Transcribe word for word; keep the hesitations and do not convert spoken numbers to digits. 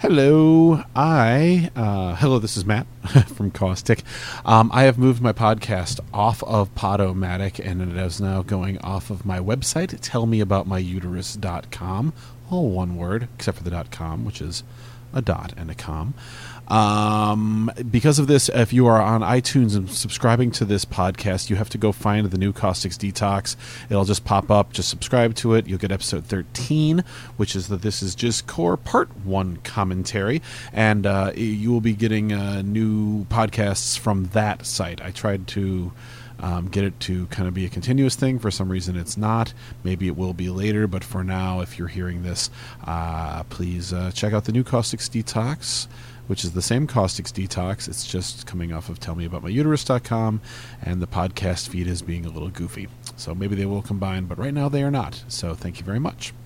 Hello, I, uh, hello, this is Matt from Caustic. Um, I have moved my podcast off of Podomatic, and it is now going off of my website, tell me about my uterus dot com, all one word, except for the .com, which is a dot and a com. Um, because of this, if you are on iTunes and subscribing to this podcast, you have to go find the new Caustics Detox. It'll just pop up. Just subscribe to it. You'll get episode thirteen, which is that This Is Just Core Part one commentary, and uh, you will be getting uh, new podcasts from that site. I tried to Um, get it to kind of be a continuous thing. For some reason it's not. Maybe it will be later, but for now, if you're hearing this, uh, please uh, check out the new Caustics Detox, which is the same Caustics Detox. It's just coming off of tell me about my uterus dot com, and the podcast feed is being a little goofy. So maybe they will combine, but right now they are not. So thank you very much.